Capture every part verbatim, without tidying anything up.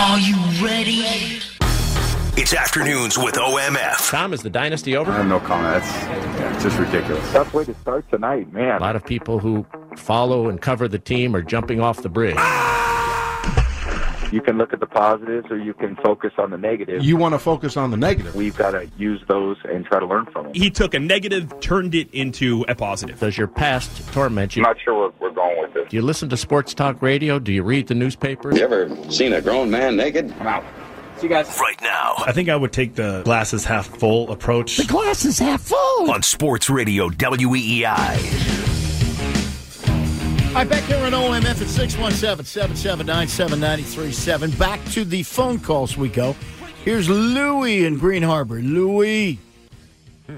Are you ready? It's Afternoons with O M F. Tom, is the dynasty over? I have no comment. That's yeah, it's just ridiculous. Tough way to start tonight, man. A lot of people who follow and cover the team are jumping off the bridge. You can look at the positives or you can focus on the negative. You want to focus on the negative. We've got to use those and try to learn from them. He took a negative, turned it into a positive. Does your past torment you? I'm not sure where we're going with this. Do you listen to sports talk radio? Do you read the newspapers? You ever seen a grown man naked? I'm out. See you guys. Right now. I think I would take the glasses half full approach. The glass is half full. On Sports Radio W E E I. All right, back here on O M F at six one seven, seven seven nine, seven nine three seven. Back to the phone calls we go. Here's Louie in Green Harbor. Louie. Hmm.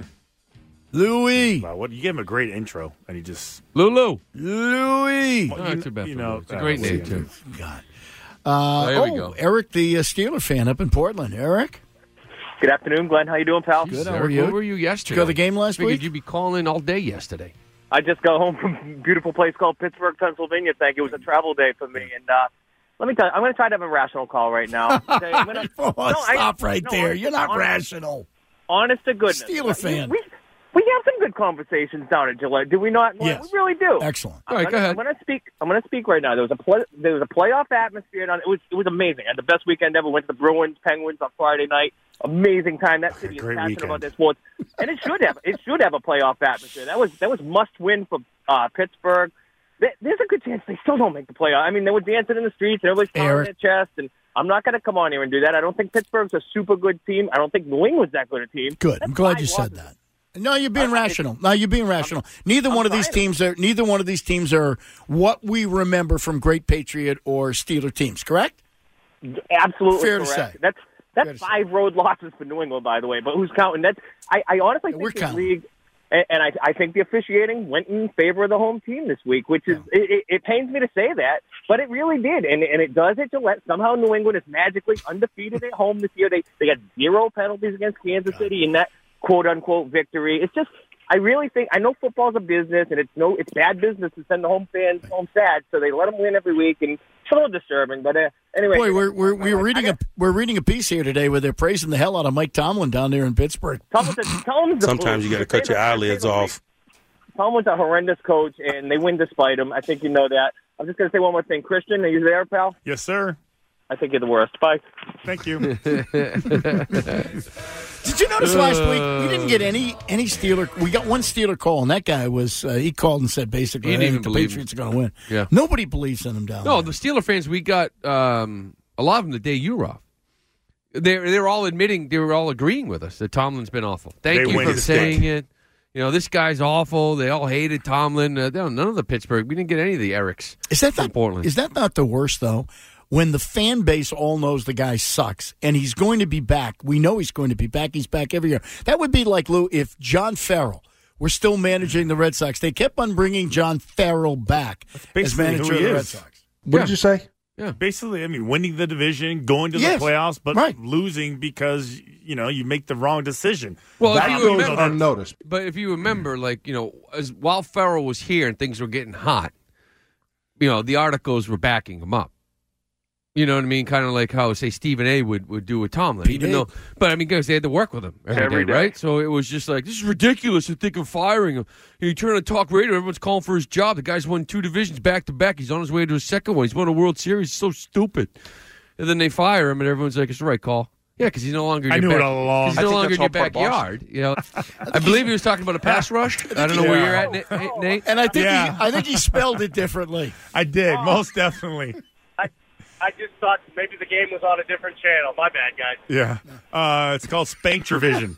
Louie. Wow, what, you gave him a great intro, and he just... Lulu. Louie. Well, Oh, you, not too bad. you know, It's a great name, too. God. Uh, there oh, we go. Eric, the uh, Steeler fan up in Portland. Eric? Good afternoon, Glenn. How you doing, pal? Good, how Eric, are you? Where were you yesterday? Did you go to the game last Figured week? you'd be calling all day yesterday. I just got home from a beautiful place called Pittsburgh, Pennsylvania. Thank you. It was a travel day for me. And uh, let me tell you, I'm going to try to have a rational call right now. Okay, I'm gonna, oh, no, stop I, right no, there. honest, You're not honest, rational. Honest to goodness. Steeler fan. We, we, we have some good conversations down at Gillette. Do we not? Yes. We really do. Excellent. All right, I'm go gonna, ahead. I'm going to speak. I'm going to speak right now. There was a play, there was a playoff atmosphere. On, it was it was amazing. I had the best weekend ever. Went to the Bruins, Penguins on Friday night. Amazing time. That city is Great passionate weekend. about their sports, and it should have it should have a playoff atmosphere. That was that was must win for uh, Pittsburgh. There- There's a good chance they still don't make the playoff. I mean, they were dancing in the streets and everybody's pounding Eric. their chest. And I'm not going to come on here and do that. I don't think Pittsburgh's a super good team. I don't think New England's that good a team. Good. I'm That's glad five you said losses. that. No, you're being I'm- rational. No, you're being rational. Neither I'm one of these trying teams are. Neither one of these teams are what we remember from great Patriot or Steeler teams. Correct? Absolutely Fair to correct. say. That's Fair that's to five road losses for New England, by the way. But who's counting? That's I, I honestly Yeah, think we're this counting. league, and, and I, I think the officiating went in favor of the home team this week, which is it, it, it pains me to say that, but it really did, and and it does at Gillette. Somehow New England is magically undefeated at home this year. They they got zero penalties against Kansas City in that quote unquote victory. It's just. I really think I know football's a business, and it's no, it's bad business to send the home fans home sad. So they let them win every week, and it's a little disturbing. But uh, anyway, Boy, we're we're, we're I reading a got- we're reading a piece here today where they're praising the hell out of Mike Tomlin down there in Pittsburgh. Tomlin's a- Tomlin's a Sometimes fool. you got to cut your eyelids off. Tomlin's a horrendous coach, and they win despite him. I think you know that. I'm just going to say one more thing. Christian, are you there, pal? Yes, sir. I think you're the worst. Bye. Thank you. Did you notice last week we didn't get any any Steeler? We got one Steeler call, and that guy was uh, he called and said basically, He didn't "Hey, even the believe Patriots are going to win." Yeah. Nobody believes in him down No, there. the Steeler fans, we got um, a lot of them the day you were off. They're, they're all admitting, they were all agreeing with us that Tomlin's been awful. Thank They you win for his saying game. it. You know, this guy's awful. They all hated Tomlin. Uh, none of the Pittsburgh. We didn't get any of the Erics Is that from not, Portland. is that not the worst though? When the fan base all knows the guy sucks and he's going to be back. We know he's going to be back. He's back every year. That would be like, Lou, if John Farrell were still managing the Red Sox. They kept on bringing John Farrell back as basically manager who of he the Red is. Sox. What Yeah. did you say? Yeah. Basically, I mean, winning the division, going to Yes. the playoffs, but Right. losing because, you know, you make the wrong decision. Well, That if you goes remember, unnoticed. but if you remember, like, you know, as while Farrell was here and things were getting hot, you know, the articles were backing him up. You know what I mean? Kind of like how, say, Stephen A. would, would do with Tomlin. He even did. though, but, I mean, guys, they had to work with him every, Every day, day. right? So it was just like, this is ridiculous to think of firing him. And you turn on talk radio, everyone's calling for his job. The guy's won two divisions back to back. He's on his way to his second one. He's won a World Series. He's so stupid. And then they fire him, and everyone's like, it's the right call. Yeah, because he's no longer in I your knew it back- all along. He's I no think longer in your that's all part of backyard. You know, I believe he was talking about a pass rush. I don't know where Yeah. you're at, Nate. Nate. And I think Yeah. he, I think he spelled it differently. I did, most definitely. I I just thought maybe the game was on a different channel. My bad, guys. Yeah. Uh, it's called Spanktravision.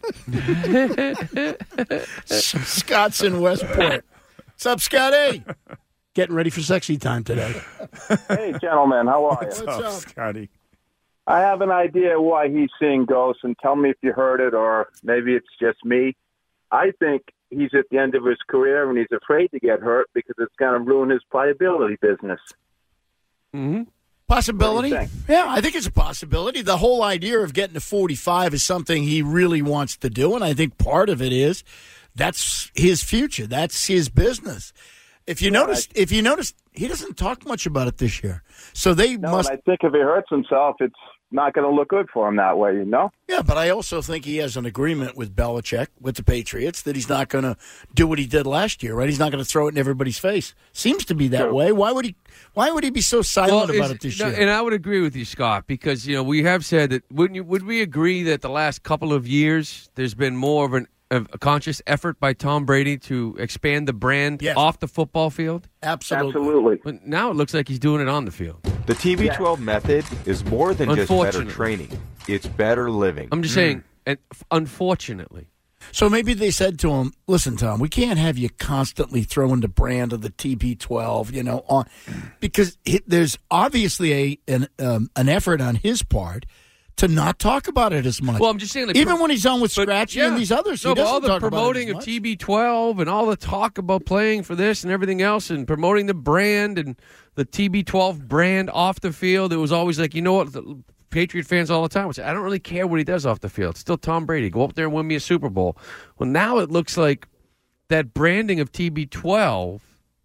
Scott's in Westport. What's up, Scotty? Getting ready for sexy time today. Hey, gentlemen, how are What's you? up, up? Scotty? I have an idea why he's seeing ghosts, and tell me if you heard it or maybe it's just me. I think he's at the end of his career and he's afraid to get hurt because it's going to ruin his pliability business. Mm-hmm. Possibility? What do you Yeah, I think it's a possibility. The whole idea of getting to forty-five is something he really wants to do, and I think part of it is that's his future. That's his business. If you Yeah, notice, if you notice, he doesn't talk much about it this year. So they No, must. and I think if he hurts himself, it's not going to look good for him that way, you know? Yeah, but I also think he has an agreement with Belichick, with the Patriots, that he's not going to do what he did last year, right? He's not going to throw it in everybody's face. Seems to be that True. way. Why would he? Why would he be so silent Well, about is- it this no, year? And I would agree with you, Scott, because you know we have said that. Wouldn't you? Would we agree that the last couple of years there's been more of an of a conscious effort by Tom Brady to expand the brand Yes. off the football field? Absolutely. Absolutely. But now it looks like he's doing it on the field. The T B twelve method is more than just better Unfortunately. training. It's better living. I'm just saying, and f- unfortunately. So maybe they said to him, "Listen, Tom, we can't have you constantly throwing the brand of the T B twelve, you know, on because it, there's obviously a an um, an effort on his part to not talk about it as much. Well, I'm just saying, like, even pro- when he's on with but, Scratchy yeah. and these others, no, he but doesn't all the talk about it promoting as of much. T B twelve and all the talk about playing for this and everything else and promoting the brand and the T B twelve brand off the field. It was always like, you know what, the Patriot fans all the time would say, I don't really care what he does off the field. It's still Tom Brady. Go up there and win me a Super Bowl. Well, now it looks like that branding of T B twelve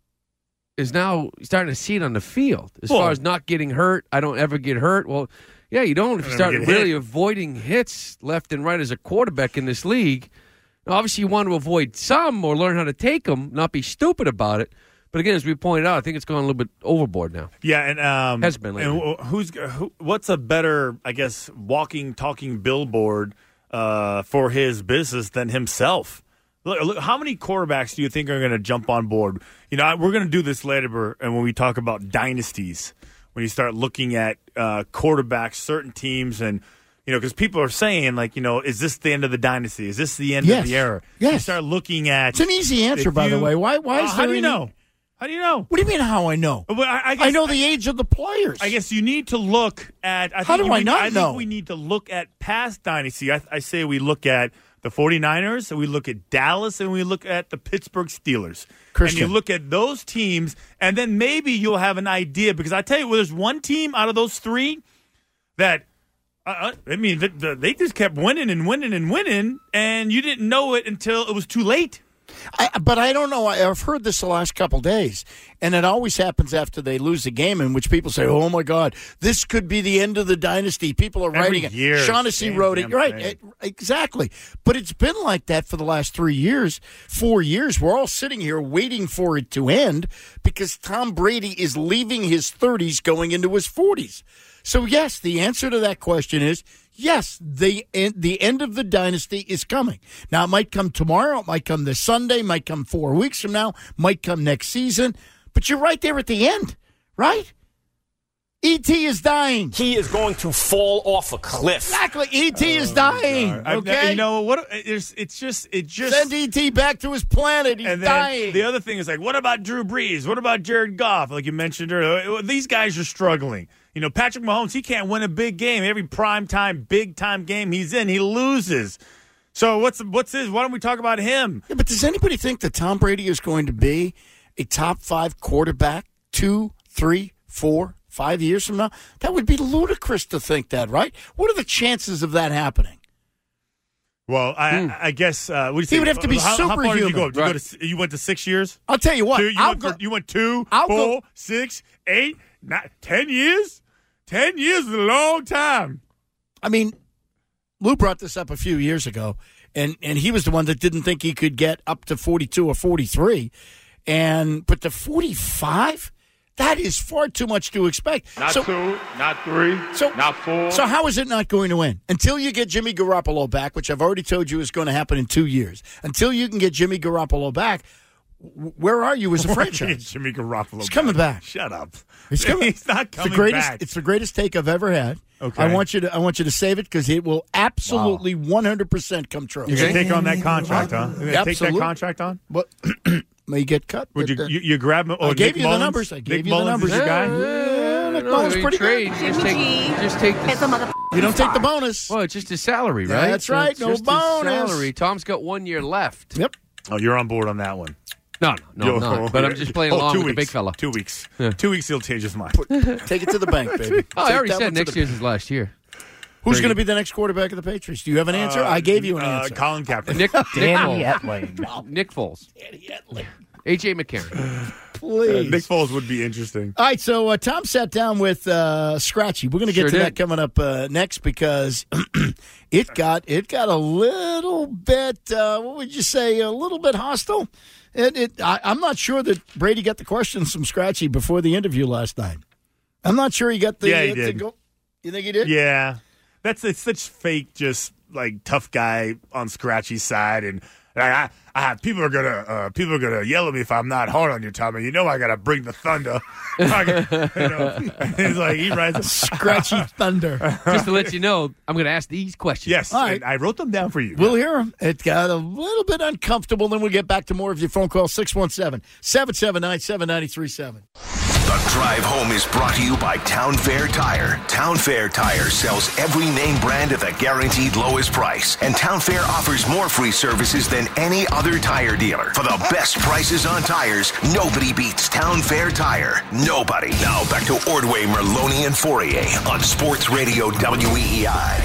is now starting to see it on the field. As Well- far as not getting hurt, I don't ever get hurt. Well, yeah, you don't if you Never start get really hit. avoiding hits left and right as a quarterback in this league. Now, obviously, you want to avoid some or learn how to take them, not be stupid about it. But again, as we pointed out, I think it's gone a little bit overboard now. Yeah, and um, Has been lately. and wh- who's who, what's a better, I guess, walking, talking billboard uh, for his business than himself? Look, look, how many quarterbacks do you think are going to jump on board? You know, I- we're going to do this later, and when we talk about dynasties, when you start looking at uh, quarterbacks, certain teams, and you know, because people are saying, like, you know, is this the end of the dynasty? Is this the end Yes. of the era? Yes. You start looking at. It's an easy answer, if by the you- way. Why? Why Uh, is how there do you any- know? How do you know? What do you mean? How I know? Well, I, I, guess, I know the age of the players. I guess you need to look at. I How think do you I need- not I know? think we need to look at past dynasty. I, I say we look at the 49ers, and we look at Dallas, and we look at the Pittsburgh Steelers. Christian. And you look at those teams, and then maybe you'll have an idea. Because I tell you, well, there's one team out of those three that, uh, I mean, the, the, they just kept winning and winning and winning, and you didn't know it until it was too late. I, but I don't know. I- I've heard this the last couple days, and it always happens after they lose a game in which people say, "Oh my God, this could be the end of the dynasty." People are Every writing it. year, Shaughnessy same wrote it. damn Right, thing. it- exactly. But it's been like that for the last three years, four years. We're all sitting here waiting for it to end because Tom Brady is leaving his thirties, going into his forties. So yes, the answer to that question is yes, the end, the end of the dynasty is coming. Now, it might come tomorrow, it might come this Sunday, might come four weeks from now, might come next season, but you're right there at the end, right? E T is dying. He is going to fall off a cliff. Exactly. E T is dying, I- okay? you know what? It's, it's just it just Send E T back to his planet. He's and then dying. the other thing is like, what about Drew Brees? What about Jared Goff? Like you mentioned earlier, these guys are struggling. You know, Patrick Mahomes, he can't win a big game. Every prime time, big time game he's in, he loses. So what's what's his? Why don't we talk about him? Yeah, but does anybody think that Tom Brady is going to be a top five quarterback two, three, four, five years from now? That would be ludicrous to think that, right? What are the chances of that happening? Well, I, I guess uh, what do you He say? would have to be how, how far did you go? superhuman. Did you, go to, you went to six years. I'll tell you what. Two, you, I'll went go, for, you went two, I'll four, go- six, eight, nine, ten years. Ten years is a long time. I mean, Lou brought this up a few years ago, and, and he was the one that didn't think he could get up to forty-two or forty-three. And but the forty-five, that is far too much to expect. Not so, two, not three, So- not four. So how is it not going to win? Until you get Jimmy Garoppolo back, which I've already told you is going to happen in two years. Until you can get Jimmy Garoppolo back, w- where are you as a franchise? Jimmy Garoppolo. He's coming back. Shut up. He's coming. He's not It's coming the greatest. back. It's the greatest take I've ever had. Okay. I want you to. I want you to save it because it will absolutely one hundred percent come true. You're going to take on that contract, huh? You're going to take that Absolutely. contract on? But may get cut. Would you, but, uh, you, you grab him? Oh, I gave Nick you the Mullins? numbers. I gave Nick you the Mullins numbers. is your guy? Yeah, Nick no, Mullins I mean, pretty trade, good. Just take, just take the, You don't take the bonus. well, it's just his salary, right? That's So right, it's no just his bonus. salary. Tom's got one year left. Yep. Oh, you're on board on that one. No, no, no, I'm Yo, not. But I'm just playing oh, along two with weeks. the big fella. Two weeks. Yeah. Two weeks, he'll change his mind. Take it to the bank, baby. Oh, I Take already that said one to next the year's bank. his last year. Who's Very going to good. be the next quarterback of the Patriots? Do you have an answer? Uh, I gave you an uh, answer. Colin Kaepernick. Nick, Nick Danny Foles. Etling. Nick Foles. A J McCarron. Please. Uh, Nick Foles would be interesting. All right, so uh, Tom sat down with uh, Scratchy. We're going to get Sure to did. that coming up uh, next because it got it got a little bit. Uh, what would you say? A little bit hostile. It, it, I, I'm not sure that Brady got the questions from Scratchy before the interview last night. I'm not sure he got the. Yeah, he uh, did. To go. You think he did? Yeah, that's it's such fake, just like tough guy on Scratchy's side, and I, I, I people are gonna uh, people are gonna yell at me if I'm not hard on you, Tommy. You know I gotta bring the thunder. I gotta, you know, it's like he writes Scratchy thunder. Just to let you know, I'm going to ask these questions. Yes, All right. and I wrote them down for you. We'll hear him. It got a little bit uncomfortable. Then we'll get back to more of your phone calls. six one seven, seven seven nine, seven nine three seven. The drive home is brought to you by Town Fair Tire. Town Fair Tire sells every name brand at the guaranteed lowest price. And Town Fair offers more free services than any other tire dealer. For the best prices on tires, nobody beats Town Fair Tire. Nobody. Now back to Ordway, Merloni, and Fourier on Sports Radio W E E I.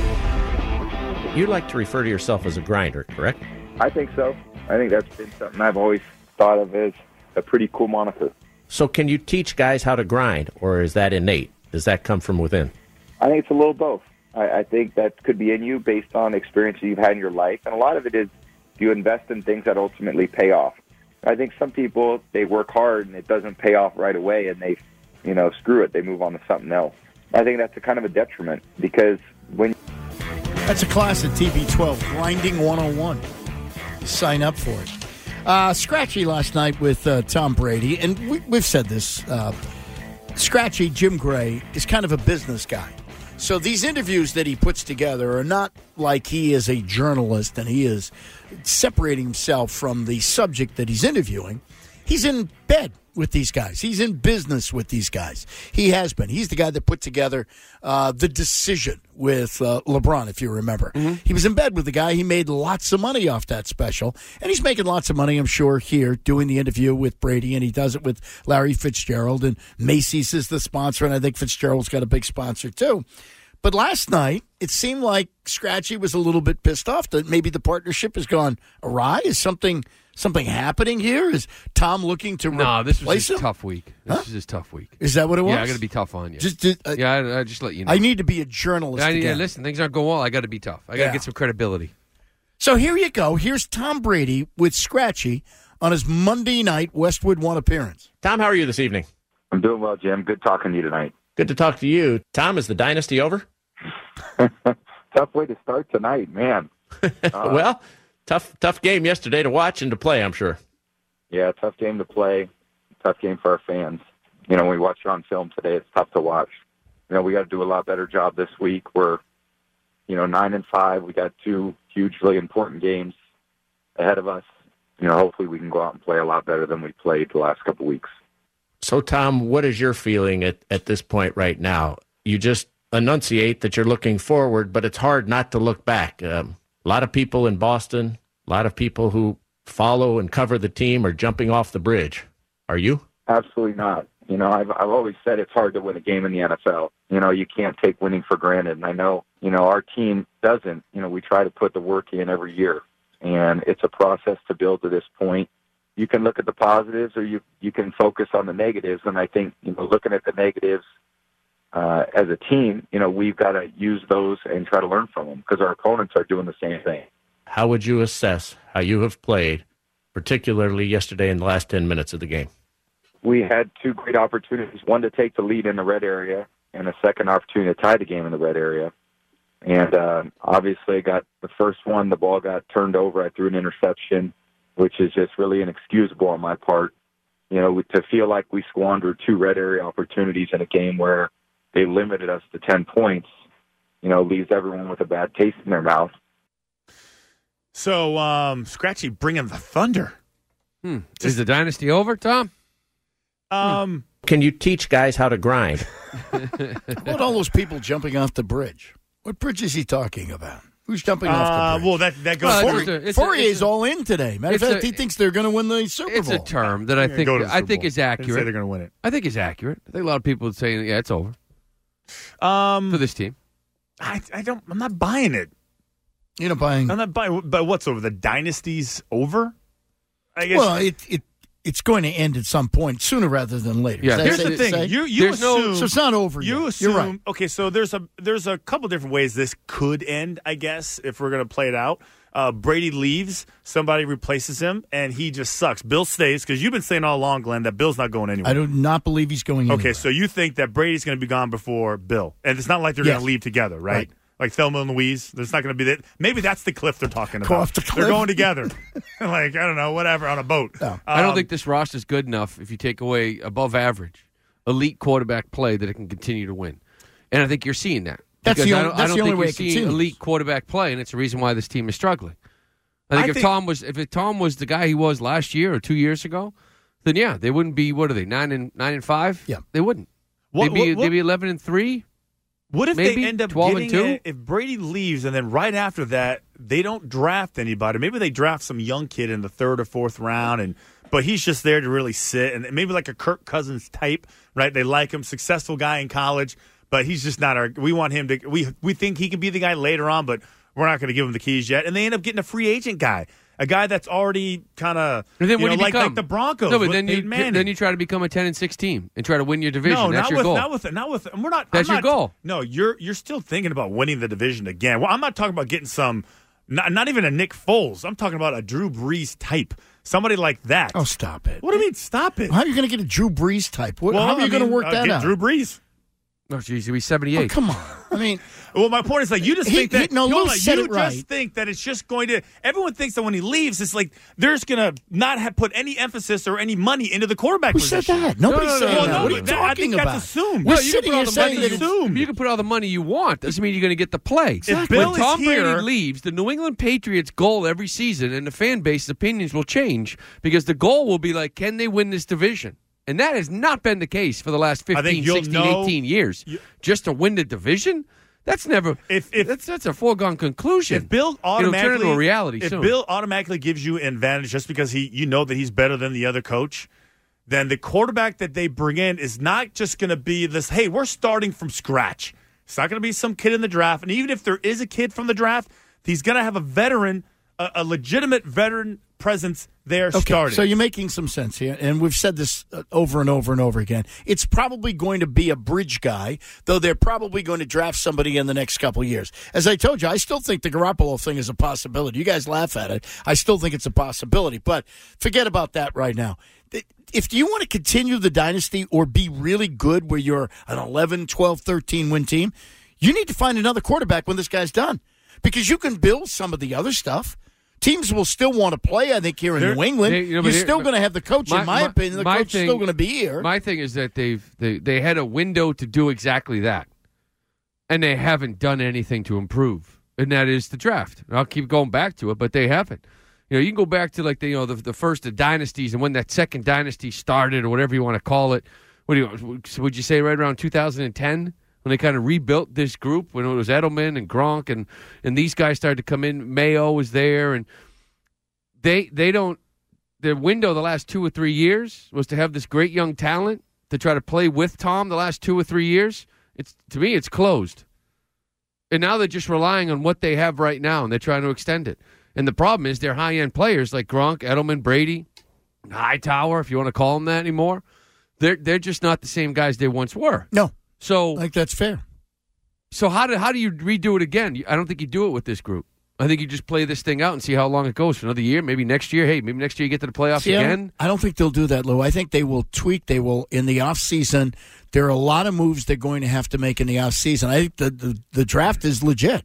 You like to refer to yourself as a grinder, correct? I think so. I think that's been something I've always thought of as a pretty cool moniker. So can you teach guys how to grind, or is that innate? Does that come from within? I think it's a little both. I, I think that could be in you based on experiences you've had in your life. And a lot of it is you invest in things that ultimately pay off. I think some people, they work hard and it doesn't pay off right away and they, you know, screw it. They move on to something else. I think that's a kind of a detriment because when... That's a class at T V twelve, Grinding one oh one. Sign up for it. Uh, Scratchy last night with uh, Tom Brady, and we, we've said this. Uh, Scratchy, Jim Gray, is kind of a business guy. So these interviews that he puts together are not like he is a journalist and he is separating himself from the subject that he's interviewing. He's in bed with these guys. He's in business with these guys. He has been. He's the guy that put together uh, The Decision with uh, LeBron, if you remember. Mm-hmm. He was in bed with the guy. He made lots of money off that special. And he's making lots of money, I'm sure, here doing the interview with Brady. And he does it with Larry Fitzgerald. And Macy's is the sponsor. And I think Fitzgerald's got a big sponsor, too. But last night, it seemed like Scratchy was a little bit pissed off that maybe the partnership has gone awry. Is something something happening here? Is Tom looking to No, replace this was his him? tough week. This Huh? was his tough week. Is that what it was? Yeah, I got to be tough on you. Just, just, uh, yeah, I, I just let you know. I need to be a journalist I, yeah, again. listen, things aren't going well. I got to be tough. I got to Yeah. get some credibility. So here you go. Here's Tom Brady with Scratchy on his Monday night Westwood One appearance. Tom, how are you this evening? I'm doing well, Jim. Good talking to you tonight. Good to talk to you. Tom, is the dynasty over? Tough way to start tonight, man. Uh, well, tough tough game yesterday to watch and to play, I'm sure. Yeah, tough game to play. Tough game for our fans. You know, when we watch it on film today, it's tough to watch. You know, we got to do a lot better job this week. We're, you know, nine and five. We got two hugely important games ahead of us. You know, hopefully we can go out and play a lot better than we played the last couple of weeks. So, Tom, what is your feeling at, at this point right now? You just enunciate that you're looking forward, but it's hard not to look back. Um, a lot of people in Boston, a lot of people who follow and cover the team are jumping off the bridge. Are you? Absolutely not. You know, I've I've always said it's hard to win a game in the N F L. You know, you can't take winning for granted. And I know, you know, our team doesn't. You know, we try to put the work in every year. And it's a process to build to this point. You can look at the positives or you, you can focus on the negatives. And I think, you know, looking at the negatives uh, as a team, you know, we've got to use those and try to learn from them because our opponents are doing the same thing. How would you assess how you have played, particularly yesterday in the last ten minutes of the game? We had two great opportunities, one to take the lead in the red area and a second opportunity to tie the game in the red area. And uh, obviously got the first one, the ball got turned over. I threw an interception, which is just really inexcusable on my part. You know, to feel like we squandered two red area opportunities in a game where they limited us to ten points, you know, leaves everyone with a bad taste in their mouth. So, um, Scratchy bringing the thunder. Hmm. Is the dynasty over, Tom? Um, Can you teach guys how to grind? What about all those people jumping off the bridge? What bridge is he talking about? Who's jumping uh, off the bridge? well, that that goes. Well, forward. it's a- it's a- Fourier's it's a- all in today. Matter of it's fact, a- he thinks they're going to win the Super It's Bowl. a term that I They're think gonna go to the I Super think Bowl. is They say accurate. they're going to win it. I think it's accurate. I think a lot of people would say, yeah, it's over Um, for this team. I, I don't. I'm not buying it. You're not buying. I'm not buying. But what's over? The dynasty's over. I guess. Well, it, it it's going to end at some point, sooner rather than later. Yeah, here's say, the thing. Say? You, you There's no- assume, so it's not over You yet. assume, You're right. okay, so there's a there's a couple different ways this could end, I guess, if we're going to play it out. Uh, Brady leaves, somebody replaces him, and he just sucks. Bill stays, because you've been saying all along, Glenn, that Bill's not going anywhere. I do not believe he's going anywhere. Okay, so you think that Brady's going to be gone before Bill. And it's not like they're Yes. going to leave together, right? Right. Like Thelma and Louise. There's not going to be that. Maybe that's the cliff they're talking Go about. off the cliff. They're going together. like, I don't know, whatever, on a boat. No. Um, I don't think this roster's good enough if you take away above average, elite quarterback play that it can continue to win. And I think you're seeing that. That's Because the I only- don't, that's I don't the only think way you're it seeing continues. elite quarterback play, and it's the reason why this team is struggling. I think I if think- Tom was if it, Tom was the guy he was last year or two years ago, then yeah, they wouldn't be. What are they? Nine and nine and five? Yeah, they wouldn't. What- they'd be what- they'd be eleven and three. What if maybe they end up twelve getting and two? a- if Brady leaves and then right after that they don't draft anybody? Maybe they draft some young kid in the third or fourth round, and but he's just there to really sit, and maybe like a Kirk Cousins type, right? They like him, successful guy in college, but he's just not our. We want him to. We we think he can be the guy later on, but we're not going to give him the keys yet. And they end up getting a free agent guy, a guy that's already kind of you And then know, what do you like become? like the Broncos. No, but with then you Peyton Manning. then you try to become a ten and six team and try to win your division. No, That's not your with goal. not with not with. We're not. That's I'm your not- goal. No, you're you're still thinking about winning the division again. Well, I'm not talking about getting some. Not, not even a Nick Foles. I'm talking about a Drew Brees type. Somebody like that. Oh, stop it. What do you mean, stop it? How are you going to get a Drew Brees type? What, Well, how are you I going to mean, work uh, that get out? Drew Brees. Oh, geez, he'll be seventy-eight. Oh, come on. I mean, well, my point is like you just He- think that he- no, hold Lou on, said you it just right. think that it's just going to. Everyone thinks that when he leaves, it's like there's going to not have put any emphasis or any money into the quarterback who position. said that? Nobody's No, no, no, saying no, that. no, What no, are you that- I talking think about? that's assumed. We're No, you can sitting put all here the saying money that you, it's you can put all the money you want. Doesn't mean you're going to get the play. If Bill when is Tom here- Brady leaves, the New England Patriots' goal every season and the fan base's opinions will change because the goal will be like, can they win this division? And that has not been the case for the last I think fifteen, you'll sixteen, know- eighteen years. you- Just to win the division? That's never. If, if that's that's a foregone conclusion. If Bill It'll turn automatically into a reality if soon. Bill automatically gives you an advantage just because he you know that he's better than the other coach, then the quarterback that they bring in is not just going to be this. Hey, we're starting from scratch. It's not going to be some kid in the draft, and even if there is a kid from the draft, he's going to have a veteran, a, a legitimate veteran presence there Okay, starting. so you're making some sense here, and we've said this uh, over and over and over again. It's probably going to be a bridge guy, though they're probably going to draft somebody in the next couple of years. As I told you, I still think the Garoppolo thing is a possibility. You guys laugh at it. I still think it's a possibility, but forget about that right now. If you want to continue the dynasty or be really good where you're an eleven, twelve, thirteen win team, you need to find another quarterback when this guy's done because you can build some of the other stuff. Teams will still want to play, I think, here in They're- New England. they- you know, but You're here- still but going to have the coach, in my, opinion. The my coach is still going to be here. My thing is that they've they, they had a window to do exactly that, and they haven't done anything to improve, and that is the draft. And I'll keep going back to it, but they haven't. You know, you can go back to like the you know the, the first of dynasties and when that second dynasty started or whatever you want to call it. What do you would you say right around two thousand ten? When they kind of rebuilt this group, when it was Edelman and Gronk and, and these guys started to come in, Mayo was there, and they they don't. Their window the last two or three years was to have this great young talent to try to play with Tom the last two or three years. It's to me, it's closed, and now they're just relying on what they have right now, and they're trying to extend it. And the problem is, they're high end players like Gronk, Edelman, Brady, Hightower, if you want to call them that anymore. They're they're just not the same guys they once were. No. So I think that's fair. So how do how do you redo it again? I don't think you do it with this group. I think you just play this thing out and see how long it goes for another year, maybe next year. Hey, maybe next year you get to the playoffs See, I don't- again. I don't think they'll do that, Lou. I think they will tweak. They will, in the offseason, there are a lot of moves they're going to have to make in the offseason. I think the, the, the draft is legit.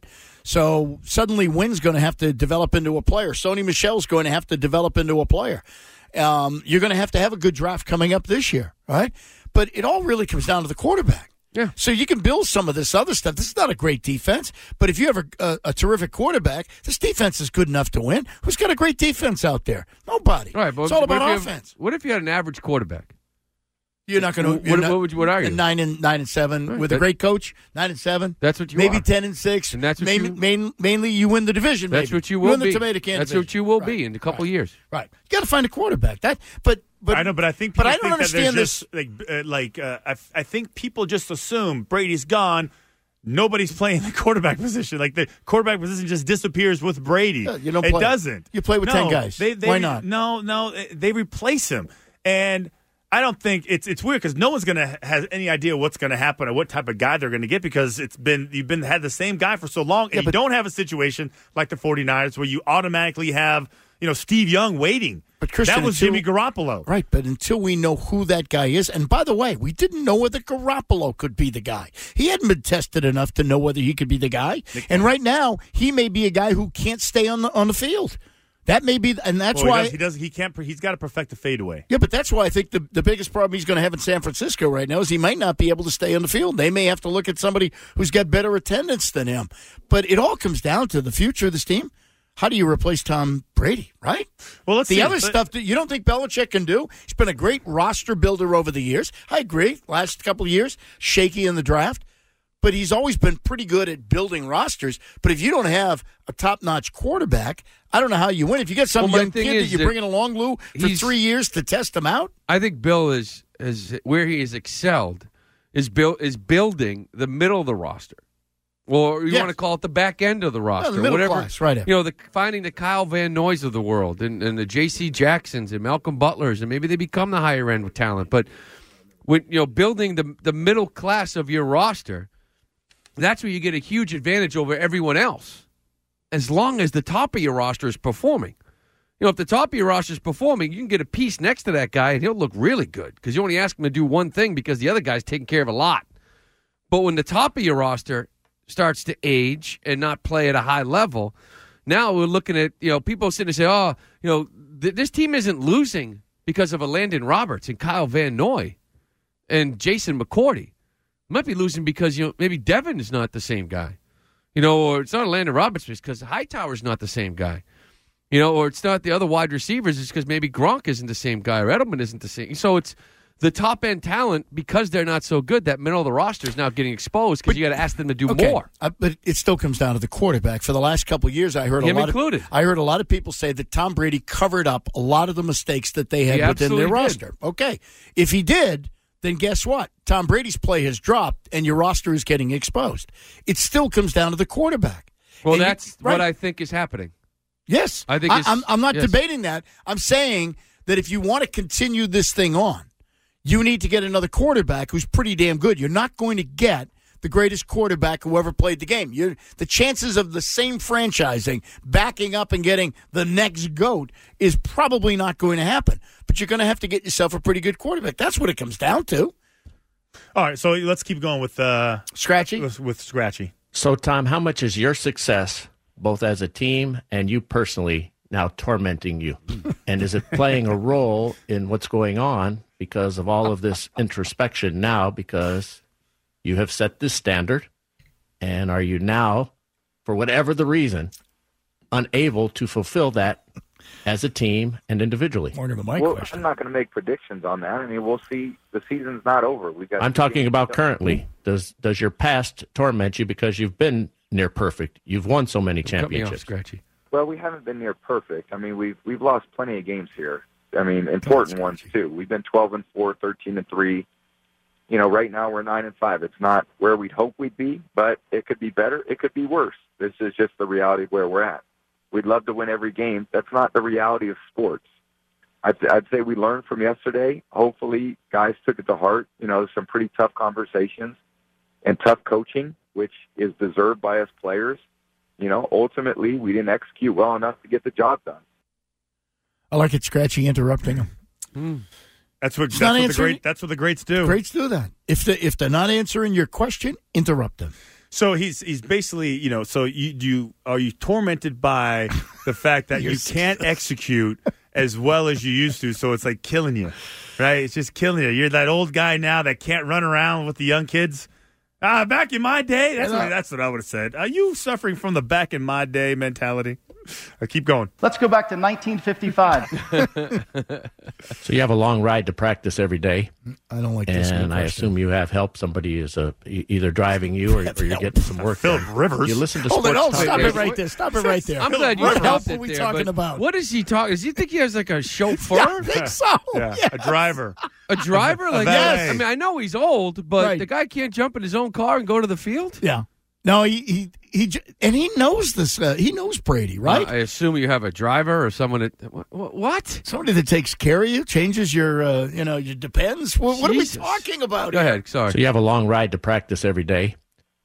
So suddenly Wynn's going to have to develop into a player. Sony Michel's going to have to develop into a player. Um, you're going to have to have a good draft coming up this year, right? But it all really comes down to the quarterback. Yeah. So you can build some of this other stuff. This is not a great defense, but if you have a, a, a terrific quarterback, this defense is good enough to win. Who's got a great defense out there? Nobody. All right, but it's all what about if you have- offense. what if you had an average quarterback? You're not going to. What, what would you? What are you? Nine and nine and seven Right, with that- a great coach. Nine and seven. That's what you maybe are. ten and six. And that's what mainly, you- main, mainly you win the division. That's maybe. what you will win be. the tomato can. That's division. what you will Right. be in a couple right. of years. Right. You got to find a quarterback. That, but but I know, but I think, but people I don't think that there's understand this. just, like, uh, like uh, I, I think people just assume Brady's gone. Nobody's playing the quarterback position. Like the quarterback position just disappears with Brady. Yeah, you don't it play. doesn't. You play with no, ten guys. They, they, Why not? No, no. They replace him. And I don't think it's it's weird because no one's going to have any idea what's going to happen or what type of guy they're going to get because it's been you've been had the same guy for so long, and yeah, you don't have a situation like the 49ers where you automatically have you know Steve Young waiting. But Christian, that was until, Jimmy Garoppolo. Right, but until we know who that guy is, and by the way, we didn't know whether Garoppolo could be the guy. He hadn't been tested enough to know whether he could be the guy. Nick and right now, he may be a guy who can't stay on the on the field. That may be, and that's well, why he, does, he does. He can't. He's got to perfect the fadeaway. Yeah, but that's why I think the the biggest problem he's going to have in San Francisco right now is he might not be able to stay on the field. They may have to look at somebody who's got better attendance than him. But it all comes down to the future of this team. How do you replace Tom Brady, right? Well, let's the see. other Let, stuff that you don't think Belichick can do. He's been a great roster builder over the years. I agree. Last couple of years, shaky in the draft, but he's always been pretty good at building rosters. But if you don't have a top-notch quarterback, I don't know how you win. If you get some well, young kid that you're bringing along, Lou, for three years to test him out, I think Bill is is where he has excelled is build is building the middle of the roster. Well, you yes. want to call it the back end of the roster, no, the middle whatever. Class, right? You know, the finding the Kyle Van Noys of the world, and, and the J C Jacksons and Malcolm Butlers, and maybe they become the higher end with talent. But when you know, building the the middle class of your roster, that's where you get a huge advantage over everyone else. As long as the top of your roster is performing, you know, if the top of your roster is performing, you can get a piece next to that guy, and he'll look really good because you only ask him to do one thing because the other guy's taking care of a lot. But when the top of your roster starts to age and not play at a high level, now we're looking at, you know, people sitting and say, oh, you know, th- this team isn't losing because of a Landon Roberts and Kyle Van Noy and Jason McCourty. Might be losing because, you know, maybe Devin is not the same guy. You know, or it's not Landon Roberts because Hightower's not the same guy. You know, or it's not the other wide receivers. It's because maybe Gronk isn't the same guy or Edelman isn't the same. So it's the top-end talent, because they're not so good, that middle of the roster is now getting exposed because you got to ask them to do okay, more. Uh, but it still comes down to the quarterback. For the last couple of years, I heard Him a lot included. of I heard a lot of people say that Tom Brady covered up a lot of the mistakes that they had He within their absolutely roster. Okay, if he did, then guess what? Tom Brady's play has dropped, and your roster is getting exposed. It still comes down to the quarterback. Well, and that's you, right. what I think is happening. Yes, I think I, it's, I'm, I'm not yes. debating that. I'm saying that if you want to continue this thing on, you need to get another quarterback who's pretty damn good. You're not going to get the greatest quarterback who ever played the game. You're, the chances of the same franchising backing up and getting the next GOAT is probably not going to happen. But you're going to have to get yourself a pretty good quarterback. That's what it comes down to. All right, so let's keep going with uh, Scratchy. With, with Scratchy. So, Tom, how much is your success, both as a team and you personally, now tormenting you? And is it playing a role in what's going on because of all of this introspection now, because you have set this standard, and are you now, for whatever the reason, unable to fulfill that as a team and individually? More to my well, question. I'm not going to make predictions on that. I mean, we'll see. The season's not over. We got. I'm talking about currently. Does does your past torment you because you've been near perfect? You've won so many Cut me off, championships. Scratchy. Well, we haven't been near perfect. I mean, we've we've lost plenty of games here. I mean, important ones too. We've been twelve and four, thirteen and three. You know, right now we're nine and five. It's not where we'd hope we'd be, but it could be better. It could be worse. This is just the reality of where we're at. We'd love to win every game. That's not the reality of sports. I'd, I'd say we learned from yesterday. Hopefully, guys took it to heart. You know, there's some pretty tough conversations and tough coaching, which is deserved by us players. You know, ultimately, we didn't execute well enough to get the job done. I like it, Scratchy, interrupting him. Mm. That's what, He's that's, not what the great, that's what the greats do. Greats do that. If they if they're not answering your question, interrupt them. So he's he's basically, you know, so you do you are you tormented by the fact that you can't execute as well as you used to, so it's like killing you, right? It's just killing you. You're that old guy now that can't run around with the young kids. Ah, back in my day, that's what, that's what I would have said. Are you suffering from the back in my day mentality? I keep going. Let's go back to nineteen fifty-five. So you have a long ride to practice every day. I don't like and this. And I assume you have help. Somebody is uh, e- either driving you or, or you're getting some work. Phil Rivers. You listen to Hold sports it, oh, talk stop radio. it right there. Stop it right there. I'm glad you What stopped help it are we there, talking but about? What is he talking? Does he think he has like a chauffeur? Yeah, I think so. Yeah, Yes. a driver. A driver? Like, valet. yes. I mean, I know he's old, but Right. the guy can't jump in his own car and go to the field? Yeah. No, he, he he j- and he knows this. Uh, he knows Brady, right? Uh, I assume you have a driver or someone that what? what? Somebody that takes care of you, changes your, uh, you know, your depends. What, what are we Jesus. talking about? Go here? ahead. Sorry. So you have a long ride to practice every day,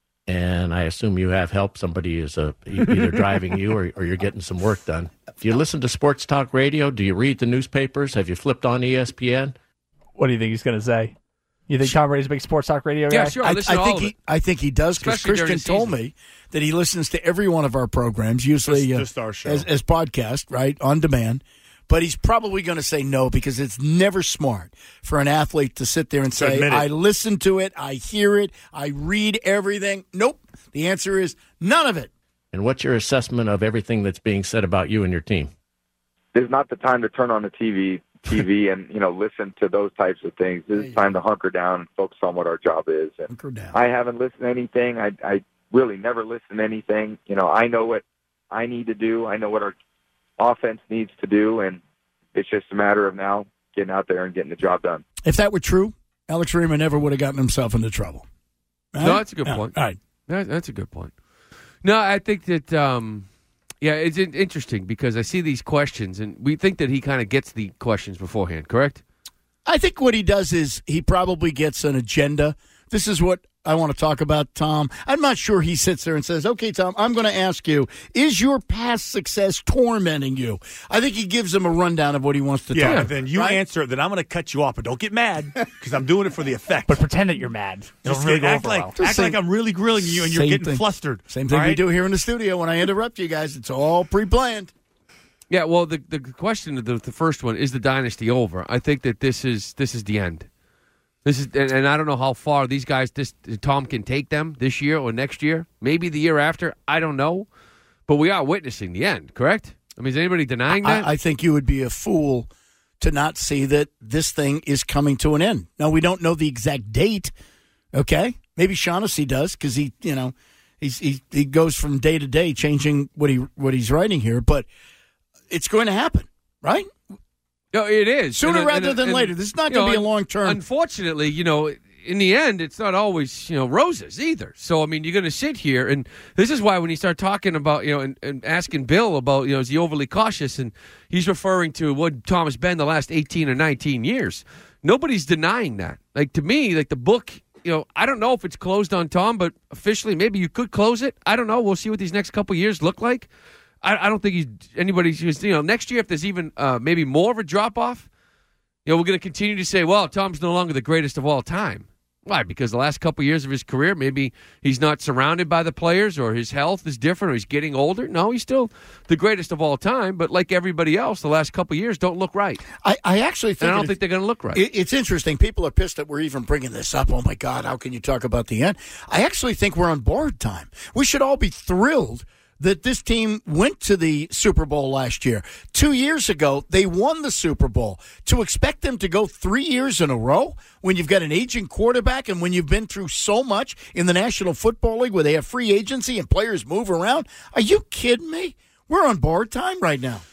and I assume you have help. Somebody is uh, e- either driving you or, or you're getting some work done. Do you listen to sports talk radio? Do you read the newspapers? Have you flipped on E S P N? What do you think he's going to say? You think Tom Brady's a big sports talk radio guy? Yeah, sure. I, listen to I all think of he, it. I think he does because Especially during Christian the told season. me that he listens to every one of our programs, usually Just- uh, just our show. as, as podcast, right, on demand. But he's probably going to say no because it's never smart for an athlete to sit there and say, admit it. I listen to it, I hear it, I read everything. Nope. The answer is none of it. And what's your assessment of everything that's being said about you and your team? There's not the time to turn on the T V, T V, and you know listen to those types of things. This is time to hunker down and focus on what our job is. And Hunker down. I haven't listened to anything. I, I really never listen to anything. You know, I know what I need to do. I know what our offense needs to do, and it's just a matter of now getting out there and getting the job done. If that were true, Alex Rima never would have gotten himself into trouble. Right? No, that's a good Yeah. point. All right. That, that's a good point. No, I think that, um, yeah, it's in- interesting because I see these questions, and we think that he kind of gets the questions beforehand, correct? I think what he does is he probably gets an agenda. This is what I want to talk about, Tom. I'm not sure he sits there and says, okay, Tom, I'm going to ask you, is your past success tormenting you? I think he gives him a rundown of what he wants to Yeah, talk and then you right? answer it. Then I'm going to cut you off, but don't get mad because I'm doing it for the effect. But pretend that you're mad. It'll Just really get- go act over like well. act Same- like I'm really grilling you and you're Same getting thing. flustered. Same thing all we right? do here in the studio when I interrupt you guys. It's all pre-planned. Yeah, well, the the question, the, the first one, is the dynasty over? I think that this is this is the end. This is, and, and I don't know how far these guys, this Tom can take them this year or next year, maybe the year after. I don't know, but we are witnessing the end. Correct? I mean, is anybody denying that? I, I think you would be a fool to not see that this thing is coming to an end. Now, we don't know the exact date, okay? Maybe Shaughnessy does because he, you know, he's, he he goes from day to day changing what he what he's writing here, but it's going to happen, right? No, it is Sooner And- rather and- than and, later. This is not you going to know, be a long term. Unfortunately, you know, in the end, it's not always, you know, roses either. So, I mean, you're going to sit here, and this is why when you start talking about, you know, and, and asking Bill about, you know, is he overly cautious, and he's referring to what Tom has been the last eighteen or nineteen years. Nobody's denying that. Like, to me, like the book, you know, I don't know if it's closed on Tom, but officially, maybe you could close it. I don't know. We'll see what these next couple years look like. I, I don't think he's anybody's, you know, next year, if there's even uh, maybe more of a drop off, you know, we're going to continue to say, well, Tom's no longer the greatest of all time. Why? Because the last couple of years of his career, maybe he's not surrounded by the players, or his health is different, or he's getting older. No, he's still the greatest of all time, but like everybody else, the last couple of years don't look right. I, I actually think And I don't it- think they're going to look right. It, it's interesting. People are pissed that we're even bringing this up. Oh, my God, how can you talk about the end? I actually think we're on borrowed time. We should all be thrilled that this team went to the Super Bowl last year. Two years ago, they won the Super Bowl. To expect them to go three years in a row when you've got an aging quarterback and when you've been through so much in the National Football League where they have free agency and players move around, are you kidding me? We're on borrowed time right now.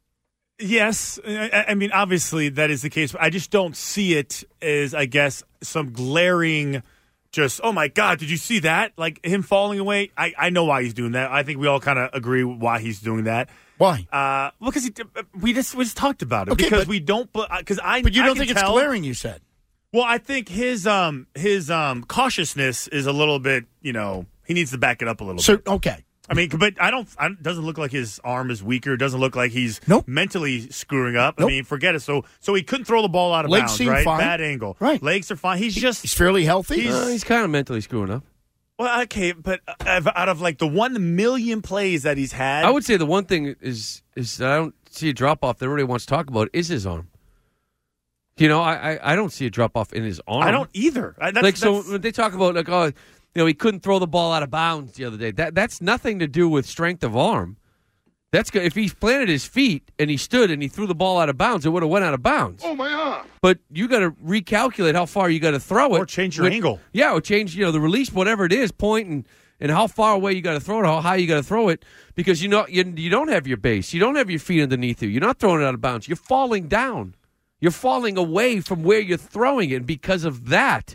Yes, I, I mean, obviously that is the case. But I just don't see it as, I guess, some glaring, just, oh my God, did you see that? Like him falling away. I, I know why he's doing that. I think we all kind of agree why he's doing that. Why? Uh, well, because we just we just talked about it. Okay, because but- we don't. Because I. But you I don't can think it's tell- glaring, you said. Well, I think his um his um cautiousness is a little bit. You know, he needs to back it up a little So, bit. okay. I mean, but I don't. I, it doesn't look like his arm is weaker. It doesn't look like he's Nope. mentally screwing up. Nope. I mean, forget it. So, so he couldn't throw the ball out of Legs bounds, seem right? fine. Bad angle. Right. Legs are fine. He's just. He's fairly healthy. He's- Uh, he's kind of mentally screwing up. Well, okay, but out of like the one million plays that he's had, I would say the one thing is is that I don't see a drop off that everybody wants to talk about is his arm. You know, I I, I don't see a drop off in his arm. I don't either. I, that's, like so that's- when they talk about like oh, you know, he couldn't throw the ball out of bounds the other day. That that's nothing to do with strength of arm. That's good. If he planted his feet and he stood and he threw the ball out of bounds, it would have went out of bounds. Oh, my arm. But you got to recalculate how far you got to throw it, Or change your with- angle. Yeah, or change you know the release, whatever it is, point and and how far away you got to throw it, how high you got to throw it, because you know you, you don't have your base, you don't have your feet underneath you, you're not throwing it out of bounds, you're falling down, you're falling away from where you're throwing it, and because of that,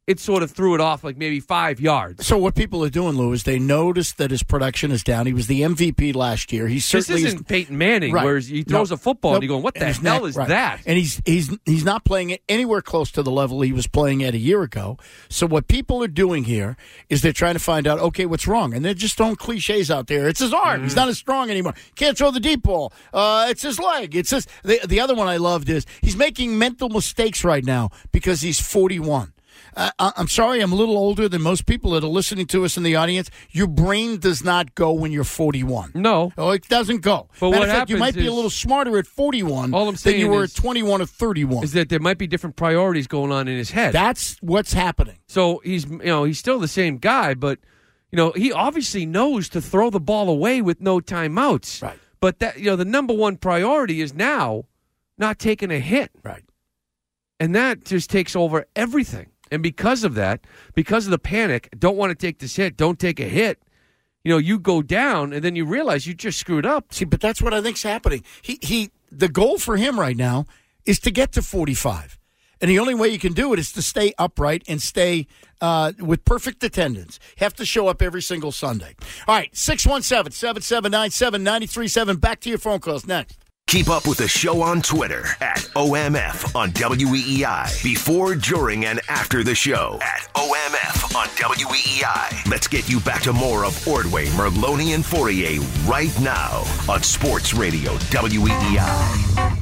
it sort of threw it off like maybe five yards. So what people are doing, Lou, is they notice that his production is down. He was the M V P last year. He certainly this isn't is, Peyton Manning, right. where he throws no, a football nope. and you go, what the and hell neck, is right. that? And he's he's he's not playing it anywhere close to the level he was playing at a year ago. So what people are doing here is they're trying to find out, okay, what's wrong? And they're just throwing cliches out there. It's his arm. Mm. He's not as strong anymore. Can't throw the deep ball. Uh, it's his leg. It's his. The, the other one I loved is he's making mental mistakes right now because he's forty-one. Uh, I'm sorry, I'm a little older than most people that are listening to us in the audience. Your brain does not go when you're forty-one. No. Oh, it doesn't go. But Matter what of fact, you might be a is, little smarter at forty-one all I'm than saying you were is, at twenty-one or thirty-one. Is that there might be different priorities going on in his head. That's what's happening. So he's, you know, he's still the same guy, but, you know, he obviously knows to throw the ball away with no timeouts. Right. But that, you know, the number one priority is now not taking a hit. Right. And that just takes over everything. And because of that, because of the panic, don't want to take this hit, don't take a hit, you know, you go down and then you realize you just screwed up. See, but that's what I think's happening. He he the goal for him right now is to get to forty-five. And the only way you can do it is to stay upright and stay uh, with perfect attendance. Have to show up every single Sunday. All right, six one seven, seven seven nine seven, nine three seven. Back to your phone calls next. Keep up with the show on Twitter at O M F on W E E I. Before, during, and after the show at O M F on W E E I. Let's get you back to more of Ordway, Merloni, and Fourier right now on Sports Radio W E E I.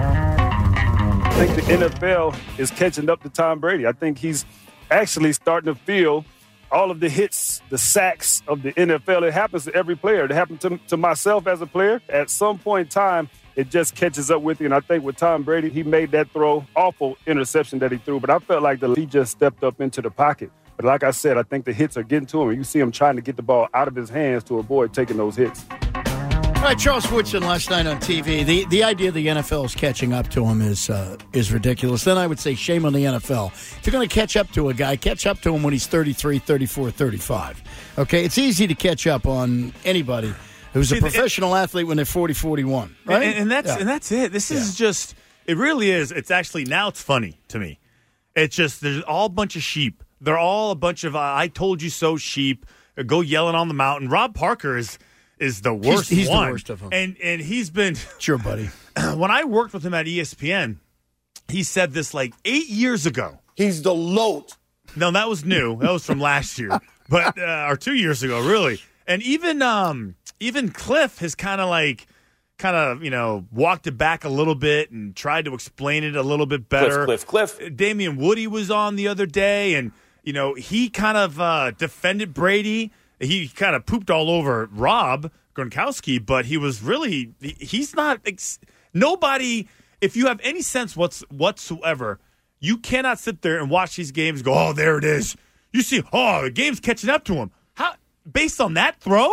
I think the N F L is catching up to Tom Brady. I think he's actually starting to feel all of the hits, the sacks of the N F L. It happens to every player. It happened to, to myself as a player. At some point in time, it just catches up with you. And I think with Tom Brady, he made that throw, awful interception that he threw. But I felt like the, he just stepped up into the pocket. But like I said, I think the hits are getting to him. You see him trying to get the ball out of his hands to avoid taking those hits. All right, Charles Woodson last night on T V. The the idea the N F L is catching up to him is uh, is ridiculous. Then I would say shame on the N F L. If you're going to catch up to a guy, catch up to him when he's thirty-three, thirty-four, thirty-five. Okay, it's easy to catch up on anybody who's a professional athlete when they're forty, forty-one. Right? And, and that's yeah. and that's it. This is yeah. just, it really is. It's actually, now it's funny to me. It's just, there's all a bunch of sheep. They're all a bunch of, uh, I told you so sheep, go yelling on the mountain. Rob Parker is is the worst He's, he's one. the worst of them. And, and he's been. Sure, buddy. When I worked with him at E S P N, he said this like eight years ago. He's the loat. No, that was new. That was from last year, but uh, or two years ago, really. And even um, even Cliff has kind of like, kind of you know walked it back a little bit and tried to explain it a little bit better. Cliff, Cliff, Cliff. Damian Woody was on the other day, and you know he kind of uh, defended Brady. He kind of pooped all over Rob Gronkowski, but he was really he's not ex- nobody. If you have any sense what's whatsoever, you cannot sit there and watch these games and go, oh, there it is. You see, oh, the game's catching up to him. How based on that throw?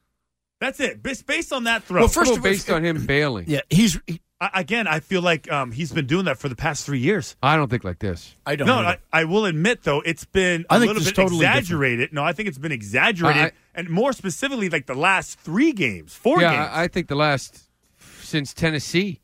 That's it. Based on that throw. Well, first of all, based on him bailing. Yeah, he's he, I, again. I feel like um, he's been doing that for the past three years. I don't think like this. I don't. No, know. I, I will admit though, it's been I a think little this bit is totally exaggerated. different. No, I think it's been exaggerated, I, and more specifically, like the last three games, four yeah, games. I, I think the last since Tennessee.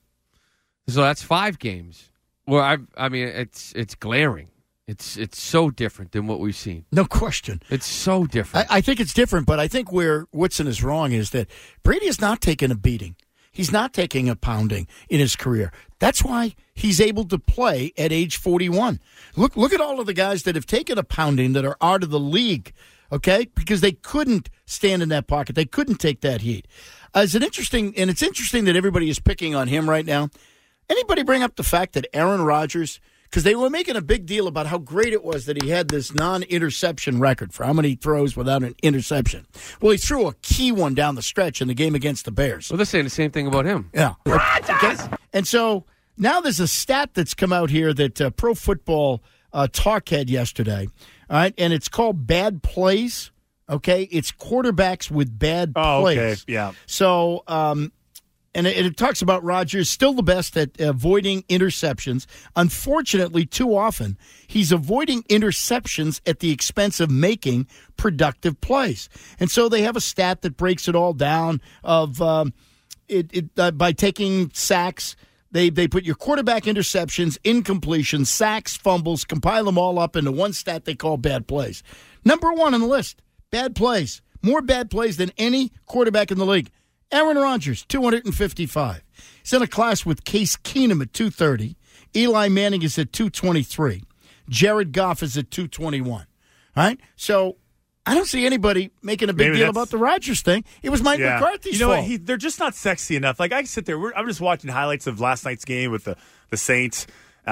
So that's five games. Well, I, I mean, it's it's glaring. It's it's so different than what we've seen. No question. It's so different. I, I think it's different, but I think where Woodson is wrong is that Brady is not taking a beating. He's not taking a pounding in his career. That's why he's able to play at age forty-one. Look look at all of the guys that have taken a pounding that are out of the league, okay? Because they couldn't stand in that pocket. They couldn't take that heat. Uh, it's an interesting, and it's interesting that everybody is picking on him right now. Anybody bring up the fact that Aaron Rodgers, because they were making a big deal about how great it was that he had this non-interception record for how many throws without an interception. Well, he threw a key one down the stretch in the game against the Bears. Well, they're saying the same thing about him. Yeah. Okay. And so now there's a stat that's come out here that uh, Pro Football uh, Talk had yesterday, all right, and it's called bad plays, okay? It's quarterbacks with bad oh, plays. okay, yeah. So, um, and it, it talks about Rodgers still the best at avoiding interceptions. Unfortunately, too often, he's avoiding interceptions at the expense of making productive plays. And so they have a stat that breaks it all down of um, it, it uh, by taking sacks, They they put your quarterback interceptions, incompletions, sacks, fumbles, compile them all up into one stat they call bad plays. Number one on the list, bad plays. More bad plays than any quarterback in the league. Aaron Rodgers, two hundred fifty-five. He's in a class with Case Keenum at two thirty. Eli Manning is at two twenty-three. Jared Goff is at two twenty-one. All right? So I don't see anybody making a big Maybe deal that's- about the Rodgers thing. It was Mike Yeah. McCarthy's You know fault. what? He, they're just not sexy enough. Like, I sit there. We're, I'm just watching highlights of last night's game with the, the Saints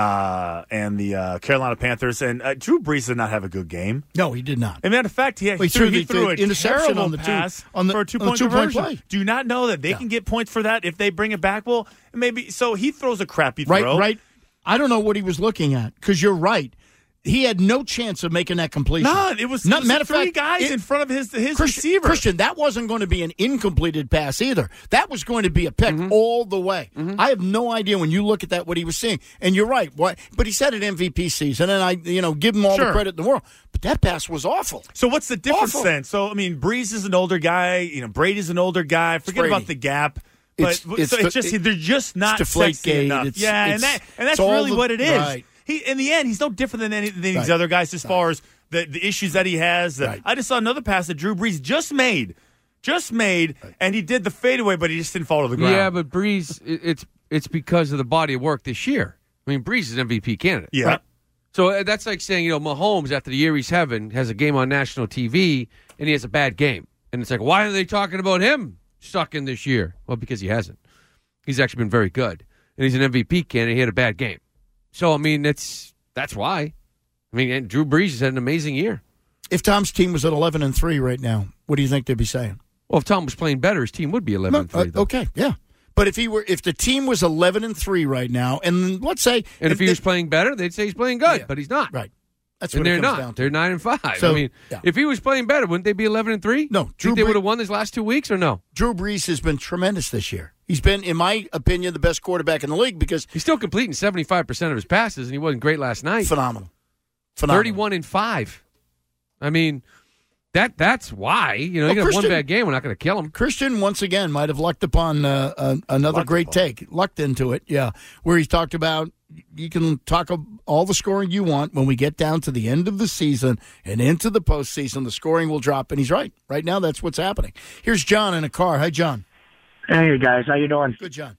uh, and the uh, Carolina Panthers, and uh, Drew Brees did not have a good game. No, he did not. As a matter of fact, he, Well, he he threw, threw he the- threw the a interception terrible on the two- pass on the- for a two on the point two-point conversion. play. Do you not know that they can get points for that if they bring it back? Well, maybe so. He throws a crappy Right, throw. right. I don't know what he was looking at because you're right. He had no chance of making that completion. None. It was, Not- it was matter of three fact, guys it- in front of his his Christian, receiver. Christian, that wasn't going to be an incompleted pass either. That was going to be a pick Mm-hmm. all the way. I have no idea when you look at that what he was seeing. And you're right. Why? But he said an M V P season, and I, you know, give him all Sure. the credit in the world. But that pass was awful. So what's the difference Awful. then? So I mean, Breeze is an older guy. You know, Brady's an older guy. Forget Brady. about the gap. But It's- it's so it's the- just it- they're just not it's sexy Deflategate. enough. It's- yeah, and it's- that and that's it's all really the- what it is. right. He in the end, he's no different than any than these Right. other guys as far as the, the issues that he has. The- Right. I just saw another pass that Drew Brees just made, just made, and he did the fadeaway, but he just didn't fall to the ground. Yeah, but Breeze, it- it's it's because of the body of work this year. I mean, Breeze is an M V P candidate. Yeah. Right? So uh, that's like saying, you know, Mahomes, after the year he's having, has a game on national T V, and he has a bad game. And it's like, why are they talking about him sucking this year? Well, because he hasn't. He's actually been very good. And he's an M V P candidate. He had a bad game. So, I mean, it's that's why. I mean, and Drew Brees has had an amazing year. If Tom's team was at eleven and three right now, what do you think they'd be saying? Well, if Tom was playing better, his team would be eleven No, and three. uh, okay, yeah. But if he were, if the team was eleven and three right now, and let's say, And if, he they- was playing better, they'd say he's playing good, Yeah. but he's not. right, that's And what they're it comes not. down to. They're nine and five. So, I mean, yeah. if he was playing better, wouldn't they be eleven and three? No, Drew Think they Brees- would have won this last two weeks or no? Drew Brees has been tremendous this year. He's been, in my opinion, the best quarterback in the league because He's still completing seventy five percent of his passes, and he wasn't great last night. phenomenal, phenomenal. Thirty one and five. I mean, that that's why you know Well, you got one Christian- bad game. We're not going to kill him. Christian once again might have lucked upon uh, uh, another Lucked great upon. take, lucked into it, yeah, where he talked about you can talk of all the scoring you want when we get down to the end of the season and into the postseason, the scoring will drop, and he's right. Right now, that's what's happening. Here's John in a car. Hi, John. Hey guys, how you doing? Good, John.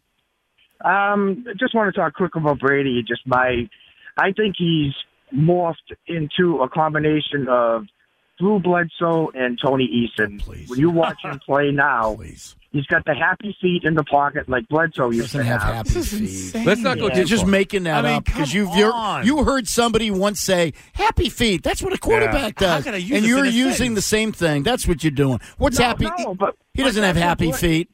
Um, just want to talk quick about Brady. Just my, I think he's morphed into a combination of Drew Bledsoe and Tony Eason. Please. When you watch him play now, Please. he's got the happy feet in the pocket like Bledsoe used Doesn't to have have. happy feet. Let's not go Yeah. too You're just far. making that I mean, up because come you've you're, on. you heard somebody once say happy feet. That's what a quarterback Yeah. How does, can I use and this you're in a using sentence? the same thing. That's what you're doing. What's No, happy? no, but- he doesn't but have that's happy what- feet.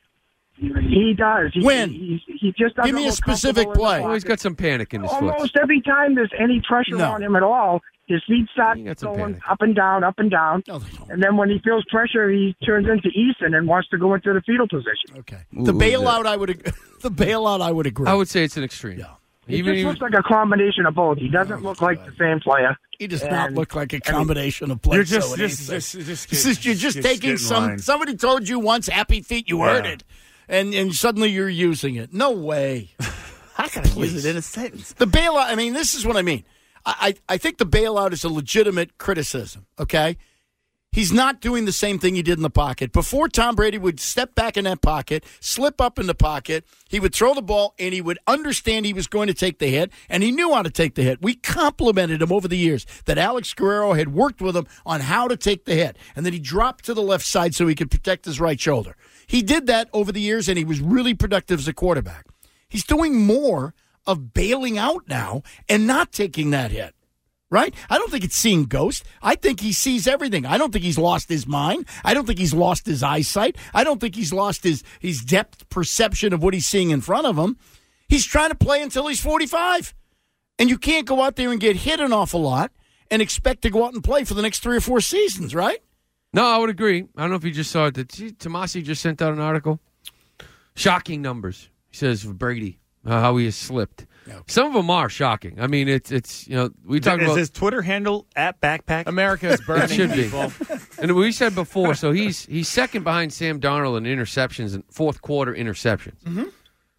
He does. He, When? He, he just doesn't Give me a look specific comfortable in the play. Oh, he's got some panic in his foot. Almost every time there's any pressure No. on him at all, his feet start He got some going panic. up and down, up and down. No, they don't. And then when he feels pressure, he turns into Eason and wants to go into the fetal position. Okay. The Ooh, bailout, I would. ag- The bailout, I would agree. I would say it's an extreme. Yeah. He Even just even looks like a combination of both. He doesn't Oh, look like God. the same player. He does And- not look like a I mean, combination of You're Bledsoe just and just, Eason. just, just, This is- you're just just taking get in some. line. Somebody told you once happy feet. You heard Yeah. it, and and suddenly you're using it. No way. How can I Please. use it in a sentence? The bailout, I mean, this is what I mean. I, I, I think the bailout is a legitimate criticism, okay? He's not doing the same thing he did in the pocket. Before, Tom Brady would step back in that pocket, slip up in the pocket, he would throw the ball, and he would understand he was going to take the hit, and he knew how to take the hit. We complimented him over the years that Alex Guerrero had worked with him on how to take the hit, and then he dropped to the left side so he could protect his right shoulder. He did that over the years, and he was really productive as a quarterback. He's doing more of bailing out now and not taking that hit, right? I don't think it's seeing ghosts. I think he sees everything. I don't think he's lost his mind. I don't think he's lost his eyesight. I don't think he's lost his, his depth perception of what he's seeing in front of him. He's trying to play until he's forty-five. And you can't go out there and get hit an awful lot and expect to go out and play for the next three or four seasons, right? No, I would agree. I don't know if you just saw it. Did see, Tomasi just sent out an article. Shocking numbers. He says of Brady, uh, how he has slipped. Okay. Some of them are shocking. I mean, it's it's you know we talk Is about his Twitter handle at Backpack? America is burning. It should be. people. And we said before, so he's he's second behind Sam Darnold in interceptions and fourth quarter interceptions. Mm-hmm.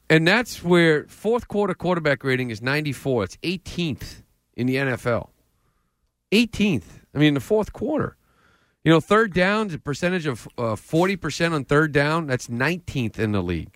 And that's where fourth quarter quarterback rating is ninety-four. It's eighteenth in the N F L. eighteenth. I mean, in the fourth quarter. You know, third downs, a percentage of uh, forty percent on third down, that's nineteenth in the league.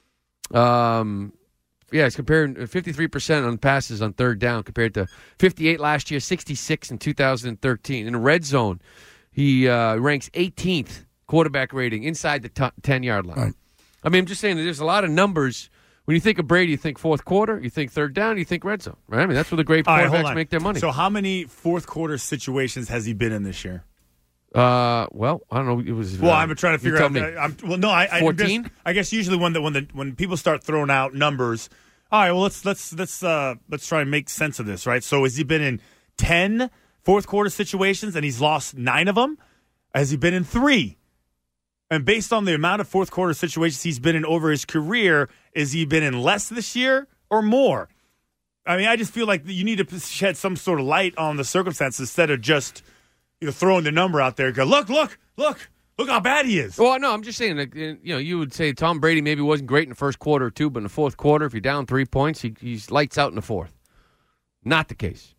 Um, yeah, it's compared fifty-three percent on passes on third down compared to fifty-eight last year, sixty-six in two thousand thirteen. In the red zone, he uh, ranks eighteenth quarterback rating inside the ten-yard line. Right. I mean, I'm just saying that there's a lot of numbers. When you think of Brady, you think fourth quarter, you think third down, you think red zone, right? I mean, that's where the great quarterbacks right, make their money. So how many fourth quarter situations has he been in this year? Uh, well, I don't know. It was. Well, uh, I'm trying to figure out. Me. I'm, well, no, I, I fourteen. Guess, I guess usually when the when the when people start throwing out numbers, all right. Well, let's let's let's uh let's try and make sense of this, right? So, has he been in ten fourth quarter situations and he's lost nine of them? Has he been in three? And based on the amount of fourth quarter situations he's been in over his career, is he been in less this year or more? I mean, I just feel like you need to shed some sort of light on the circumstances instead of just. You know, throwing the number out there. Go, look, look, look, look how bad he is. Well, no, I'm just saying, like, you know, you would say Tom Brady maybe wasn't great in the first quarter or two, but in the fourth quarter, if you're down three points, he, he's lights out in the fourth. Not the case.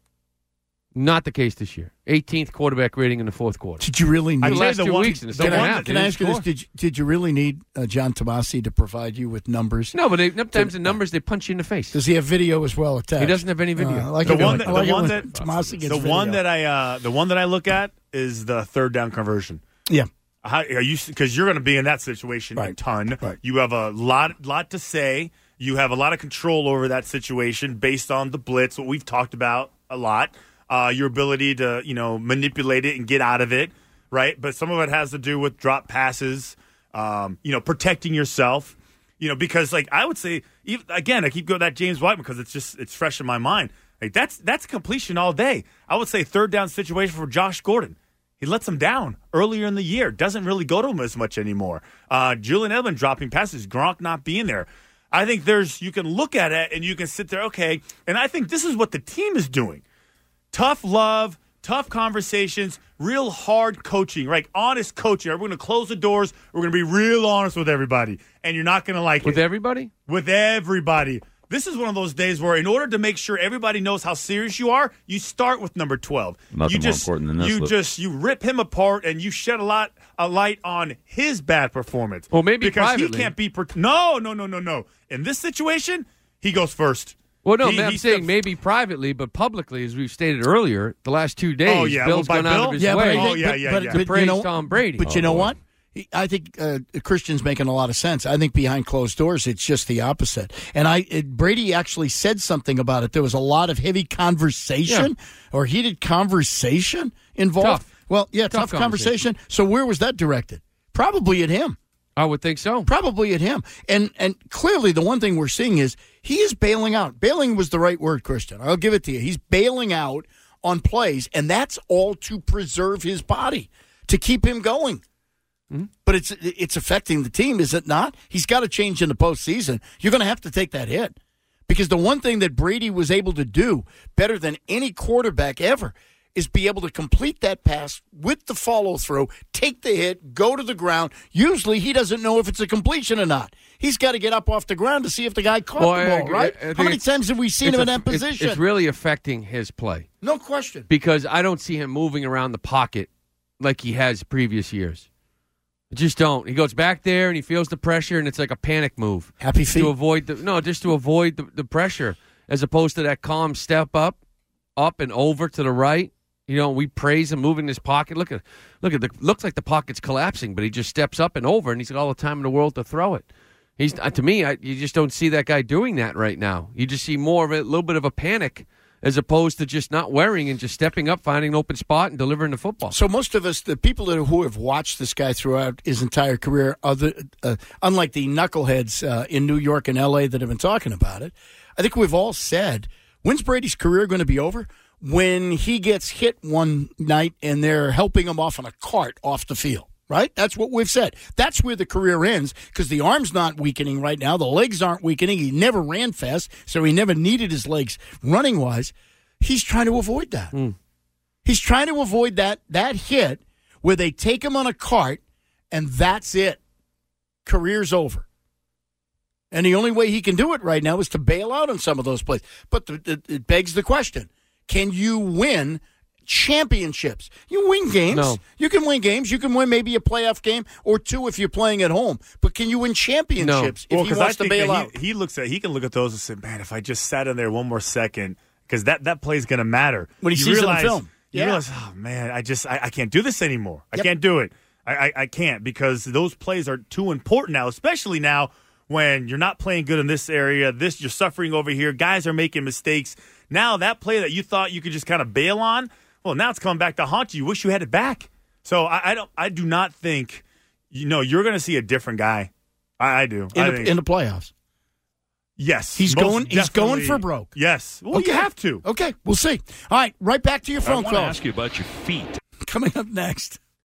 Not the case this year. eighteenth quarterback rating in the fourth quarter. Did you really need? The last two one, weeks, and it's can, not I, happened. can I ask you this? Did you, did you really need uh, John Tomasi to provide you with numbers? No, but they, sometimes the numbers they punch you in the face. Does he have video as well attached? He doesn't have any video. Uh, like the it, one that, like the one it that Tomasi gets the video. one that I uh, the one that I look at is the third down conversion. Yeah. How are you? Because you're going to be in that situation right. a ton. Right. You have a lot, lot to say. You have a lot of control over that situation based on the blitz. What we've talked about a lot. Uh, your ability to, you know, manipulate it and get out of it, right? But some of it has to do with drop passes, um, you know, protecting yourself, you know, because like I would say, even, again, I keep going to that James White because it's just it's fresh in my mind. Like that's that's completion all day. I would say third down situation for Josh Gordon. He lets him down earlier in the year. Doesn't really go to him as much anymore. Uh, Julian Edelman dropping passes, Gronk not being there. I think there's you can look at it and you can sit there, okay, and I think this is what the team is doing. Tough love, tough conversations, real hard coaching, right? Honest coaching. We're going to close the doors. We're going to be real honest with everybody. And you're not going to like with it. With everybody? With everybody. This is one of those days where in order to make sure everybody knows how serious you are, you start with number twelve. Nothing you just, more important than this. You Luke. just you rip him apart and you shed a lot a light on his bad performance. Well, maybe because privately. he can't be per- No, no, no, no, no. In this situation, he goes first. Well, no, he, man, I'm he saying steps- maybe privately, but publicly, as we've stated earlier, the last two days, Oh, yeah. Bill's Well, by gone out Bill? of his yeah, way but, Oh, yeah, but, yeah, but, yeah. to but praise you know, Tom Brady. But you Oh, know boy. what? He- I think uh, Christian's making a lot of sense. I think behind closed doors, it's just the opposite. And I it, Brady actually said something about it. There was a lot of heavy conversation Yeah. or heated conversation involved. Tough. Well, yeah, Tough tough, conversation. So where was that directed? Probably at him. I would think so. Probably at him. And and clearly the one thing we're seeing is he is bailing out. Bailing was the right word, Christian. I'll give it to you. He's bailing out on plays, and that's all to preserve his body, to keep him going. Mm-hmm. But it's it's affecting the team, is it not? He's got to change in the postseason. You're going to have to take that hit. Because the one thing that Brady was able to do better than any quarterback ever is be able to complete that pass with the follow-through, take the hit, go to the ground. Usually he doesn't know if it's a completion or not. He's got to get up off the ground to see if the guy caught Well, the I ball, agree. right? I think How many it's- times have we seen it's him in a- that it's- position? It's really affecting his play. No question. Because I don't see him moving around the pocket like he has previous years. I just don't. He goes back there and he feels the pressure, and it's like a panic move. Happy feet? To avoid the no, just to avoid the, the pressure, as opposed to that calm step up, up and over to the right. You know, we praise him moving his pocket. Look at, look at the looks like the pocket's collapsing, but he just steps up and over, and he's got all the time in the world to throw it. He's uh, to me, I, you just don't see that guy doing that right now. You just see more of a little bit of a panic, as opposed to just not wearing and just stepping up, finding an open spot, and delivering the football. So most of us, the people that who have watched this guy throughout his entire career, other uh, unlike the knuckleheads uh, in New York and L A that have been talking about it, I think we've all said, when's Brady's career going to be over? When he gets hit one night and they're helping him off on a cart off the field, right? That's what we've said. That's where the career ends because the arm's not weakening right now. The legs aren't weakening. He never ran fast, so he never needed his legs running-wise. He's trying to avoid that. Mm. He's trying to avoid that that hit where they take him on a cart and that's it. Career's over. And the only way he can do it right now is to bail out on some of those plays. But the, it, it begs the question, can you win championships? You win games. No. You can win games. You can win maybe a playoff game or two if you're playing at home. But can you win championships no. if well, he wants I to think bail that out? He, he looks at he can look at those and say, man, if I just sat in there one more second, because that, that play is going to matter. When he you sees realize, it in film. You Yeah. realize, oh, man, I just I, I can't do this anymore. I Yep. can't do it. I, I, I can't because those plays are too important now, especially now when you're not playing good in this area. This you're suffering over here. Guys are making mistakes. Now that play that you thought you could just kind of bail on, well, now it's coming back to haunt you. You wish you had it back. So I, I don't. I do not think you know you're going to see a different guy. I, I do. In, I the, think. in the playoffs. Yes, He's most going He's going definitely. for broke. Yes. Well, Okay. you have to. Okay, we'll see. All right, right back to your phone I want to calls. ask you about your feet. Coming up next.